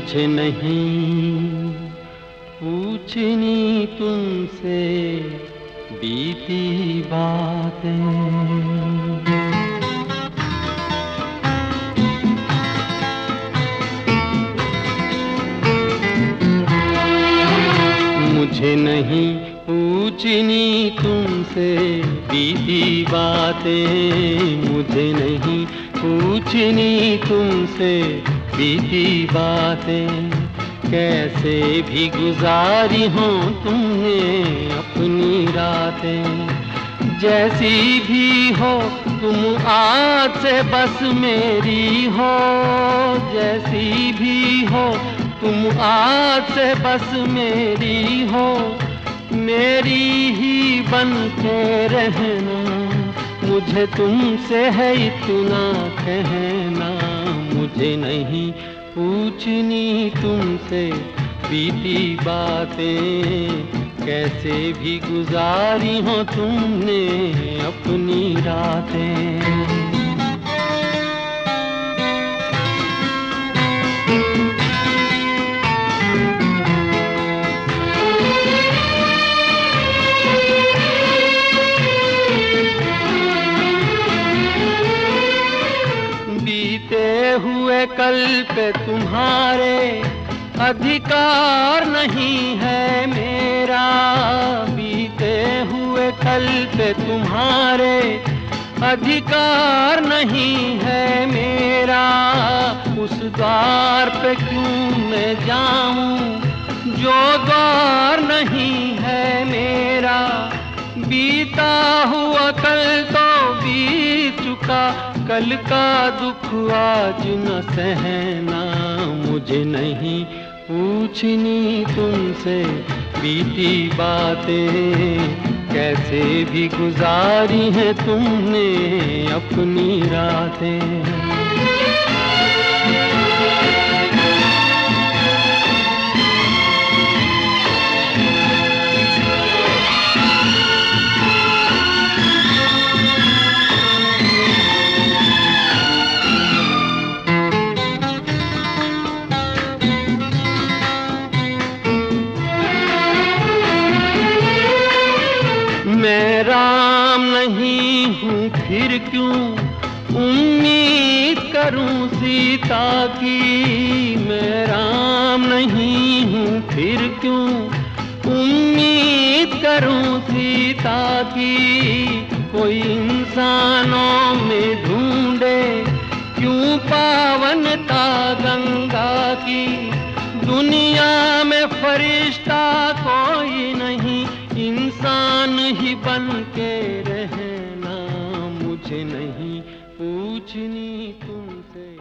मुझे नहीं पूछनी तुमसे बीती बातें। मुझे नहीं पूछनी तुमसे बीती बातें। मुझे नहीं पूछनी तुमसे बीती बातें। कैसे भी गुजारी हो तुमने अपनी रातें। जैसी भी हो तुम आज से बस मेरी हो। जैसी भी हो तुम आज से बस मेरी हो। मेरी ही बन के रहना, मुझे तुमसे है इतना कहना। मुझे नहीं पूछनी तुमसे बीती बातें। कैसे भी गुजारी हो तुमने अपनी रातें। बीते हुए कल पे तुम्हारे अधिकार नहीं है मेरा। बीते हुए कल पे तुम्हारे अधिकार नहीं है मेरा। उस द्वार पे क्यों मैं जाऊं जो द्वार नहीं है मेरा। बीता हुआ कल तो बीत चुका, कल का दुख आज न सहना। मुझे नहीं पूछनी तुमसे बीती बातें। कैसे भी गुजारी है तुमने अपनी रातें। मैं राम नहीं हूँ फिर क्यों उम्मीद करूँ सीता की। मैं राम नहीं हूँ फिर क्यों उम्मीद करूँ सीता की। कोई इंसानों में ढूंढे क्यों पावनता गंगा की। दुनिया में फरिश्ता कोई नहीं, इंसान ही बन के रहना। मुझे नहीं पूछनी तुमसे